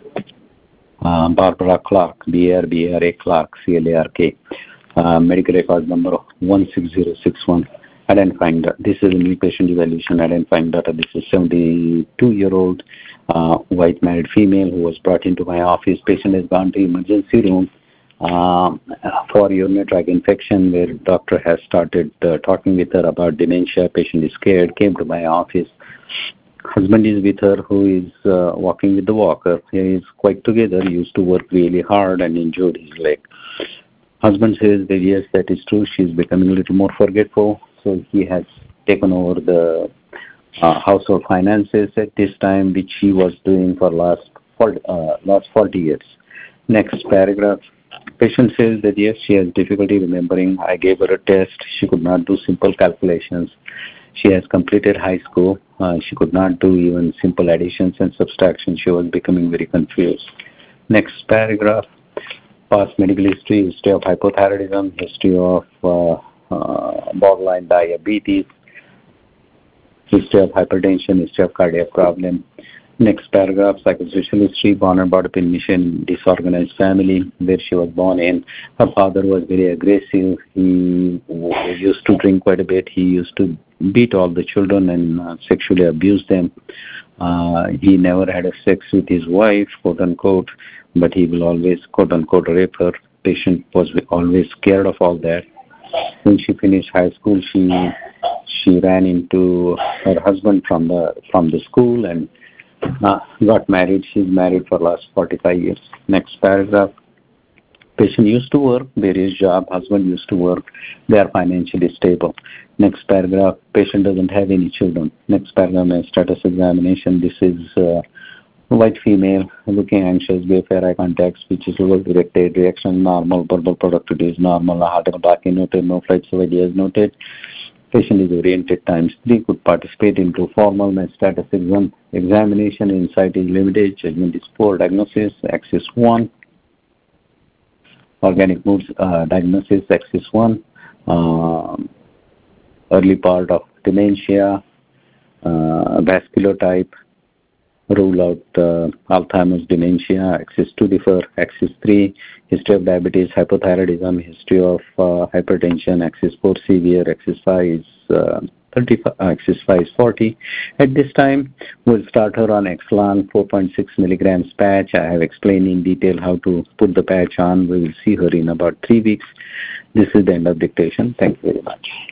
Barbara Clark, BRBRA Clark, CLARK, medical record number 16061, identifying that this is a new patient evaluation, identifying that this is 72-year-old white married female who was brought into my office. Patient has gone to emergency room for urinary tract infection, where doctor has started talking with her about dementia. Patient is scared, came to my office. Husband is with her, who is walking with the walker. He is quite together, used to work really hard and injured his leg. Husband says that yes, that is true. She is becoming a little more forgetful, so he has taken over the household finances at this time, which he was doing for last 40 years. Next paragraph. Patient says that yes, she has difficulty remembering. I gave her a test. She could not do simple calculations. She has completed high school. She could not do even simple additions and subtractions. She was becoming very confused. Next paragraph. Past medical history of hypothyroidism, history of borderline diabetes, history of hypertension, history of cardiac problem. Next paragraph, psychosocial history, born and brought up in mission disorganized family where she was born in. Her father was very aggressive. He used to drink quite a bit. He used to beat all the children and sexually abuse them. He never had a sex with his wife, quote unquote, but he will always, quote unquote, rape her. Patient was always scared of all that. When she finished high school, she ran into her husband from the school and got married. She's married for last 45 years. Next paragraph. Patient used to work, various job. Husband used to work. They are financially stable. Next paragraph. Patient doesn't have any children. Next paragraph. Status examination. This is white female, looking anxious, fair eye contact, speech is low, directed, reaction normal, verbal productivity is normal, heart attack noted, no flights of ideas noted. Patient is oriented times 3, could participate into formal status examination, insight is limited, judgment is poor, diagnosis, axis 1, organic moods, diagnosis, axis 1, early part of dementia, vascular type, rule out Alzheimer's dementia, axis 2 differ, axis 3, history of diabetes, hypothyroidism, history of hypertension, axis 4 severe, axis 5 is 35, axis 5 is 40. At this time, we'll start her on Exelon 4.6 milligrams patch. I have explained in detail how to put the patch on. We will see her in about 3 weeks. This is the end of dictation. Thank you very much.